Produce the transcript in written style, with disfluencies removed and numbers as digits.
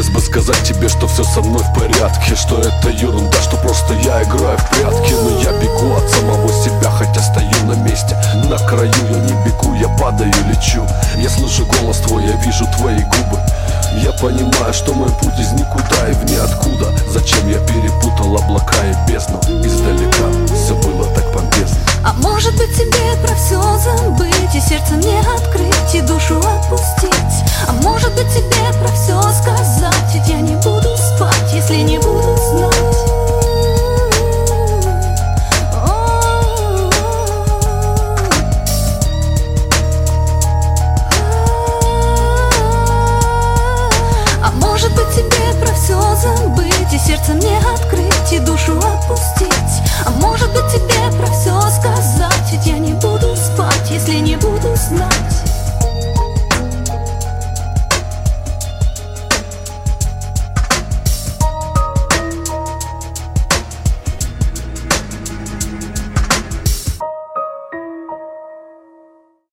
Хотелось бы сказать тебе, что все со мной в порядке, что это ерунда, что просто я играю в прятки. Но я бегу от самого себя, хотя стою на месте. На краю я не бегу, я падаю, лечу. Я слышу голос твой, я вижу твои губы. Я понимаю, что мой путь из никуда и в ниоткуда. Зачем я перепутал облака и бездну? Издалека все было так помпезно. А может быть тебе про все забыть, и сердце мне открыть, и душу отпустить. А может быть тебе про все сказать, ведь я не буду спать, если не буду знать. А может быть тебе про все забыть, и сердце мне открыть, и душу отпустить. А может быть тебе про все сказать, ведь я не буду спать, если не буду знать.